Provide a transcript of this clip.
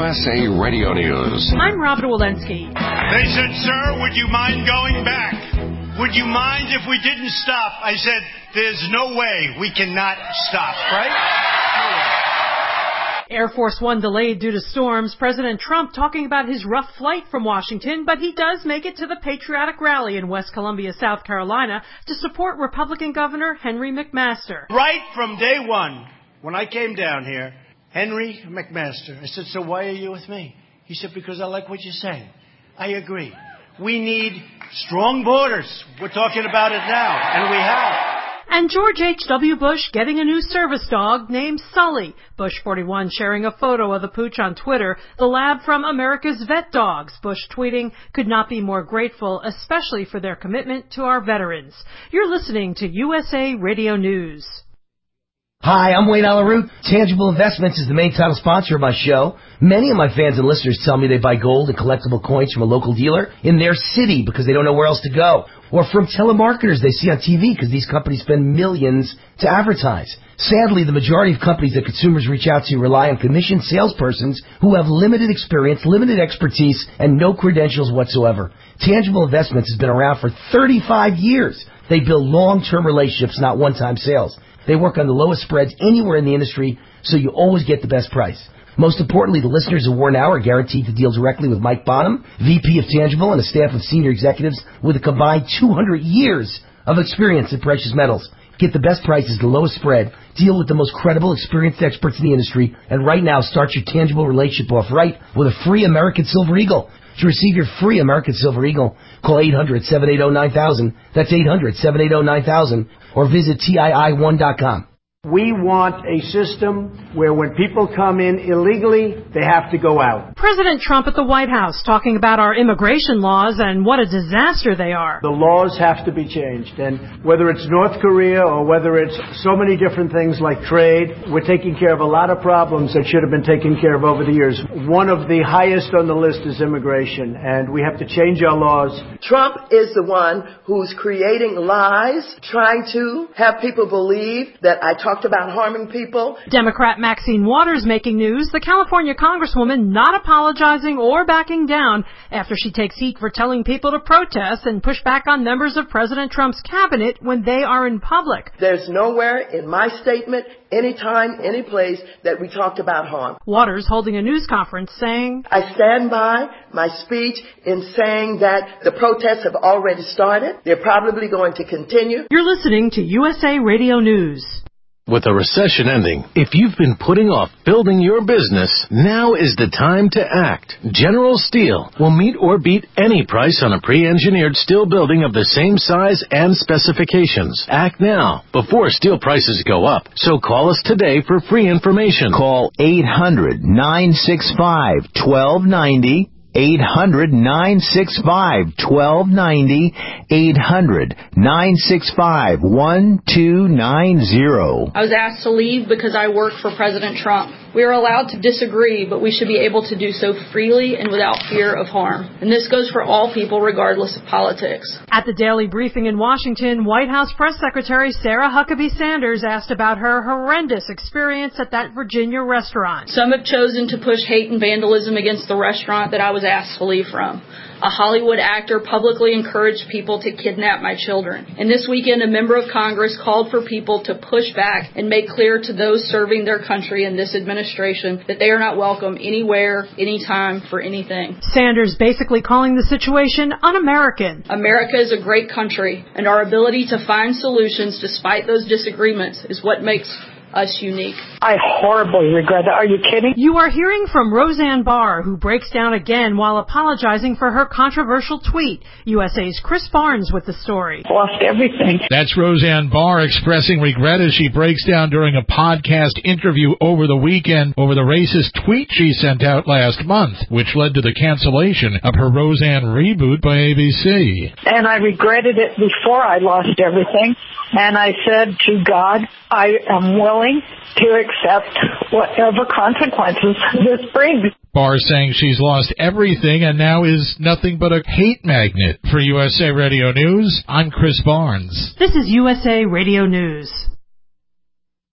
USA Radio News. I'm Robert Walensky. They said, sir, would you mind going back? Would you mind if we didn't stop? I said, there's no way we cannot stop, right? Air Force One delayed due to storms. President Trump talking about his rough flight from Washington, but he does make it to the patriotic rally in West Columbia, South Carolina, to support Republican Governor Henry McMaster. Right from day one, when I came down here, Henry McMaster, I said, so why are you with me? He said, because I like what you're saying. I agree. We need strong borders. We're talking about it now, and we have. And George H.W. Bush getting a new service dog named Sully. Bush 41 sharing a photo of the pooch on Twitter, the lab from America's vet dogs. Bush tweeting, could not be more grateful, especially for their commitment to our veterans. You're listening to USA Radio News. Hi, I'm Wayne Alaroot. Tangible Investments is the main title sponsor of my show. Many of my fans and listeners tell me they buy gold and collectible coins from a local dealer in their city because they don't know where else to go. Or from telemarketers they see on TV because these companies spend millions to advertise. Sadly, the majority of companies that consumers reach out to rely on commissioned salespersons who have limited experience, limited expertise, and no credentials whatsoever. Tangible Investments has been around for 35 years. They build long-term relationships, not one-time sales. They work on the lowest spreads anywhere in the industry, so you always get the best price. Most importantly, the listeners of War Now are guaranteed to deal directly with Mike Bonham, VP of Tangible, and a staff of senior executives with a combined 200 years of experience in precious metals. Get the best prices, the lowest spread, deal with the most credible, experienced experts in the industry, and right now start your Tangible relationship off right with a free American Silver Eagle. To receive your free American Silver Eagle, call 800-780-9000. That's 800-780-9000. Or visit TII1.com. We want a system where when people come in illegally, they have to go out. President Trump at the White House talking about our immigration laws and what a disaster they are. The laws have to be changed. And whether it's North Korea or whether it's so many different things like trade, we're taking care of a lot of problems that should have been taken care of over the years. One of the highest on the list is immigration, and we have to change our laws. Trump is the one who's creating lies, trying to have people believe that I talked about harming people. Democrat Maxine Waters making news, the California Congresswoman not apologizing or backing down after she takes heat for telling people to protest and push back on members of President Trump's cabinet when they are in public. There's nowhere in my statement, anytime, any place that we talked about harm. Waters holding a news conference saying, I stand by my speech in saying that the protests have already started. They're probably going to continue. You're listening to USA Radio News. With a recession ending, if you've been putting off building your business, now is the time to act. General Steel will meet or beat any price on a pre-engineered steel building of the same size and specifications. Act now, before steel prices go up. So call us today for free information. Call 800-965-1290. 800-965-1290, 800-965-1290. I was asked to leave because I work for President Trump. We are allowed to disagree, but we should be able to do so freely and without fear of harm. And this goes for all people, regardless of politics. At the daily briefing in Washington, White House Press Secretary Sarah Huckabee Sanders asked about her horrendous experience at that Virginia restaurant. Some have chosen to push hate and vandalism against the restaurant that I was asked to leave from. A Hollywood actor publicly encouraged people to kidnap my children. And this weekend, a member of Congress called for people to push back and make clear to those serving their country in this administration that they are not welcome anywhere, anytime, for anything. Sanders basically calling the situation un-American. America is a great country, and our ability to find solutions despite those disagreements is what makes us unique. I horribly regret that. Are you kidding? You are hearing from Roseanne Barr, who breaks down again while apologizing for her controversial tweet. USA's Chris Barnes with the story. Lost everything. That's Roseanne Barr expressing regret as she breaks down during a podcast interview over the weekend over the racist tweet she sent out last month, which led to the cancellation of her Roseanne reboot by ABC. And I regretted it before I lost everything. And I said to God, I am willing to accept whatever consequences this brings. Barr saying she's lost everything and now is nothing but a hate magnet. For USA Radio News, I'm Chris Barnes. This is USA Radio News.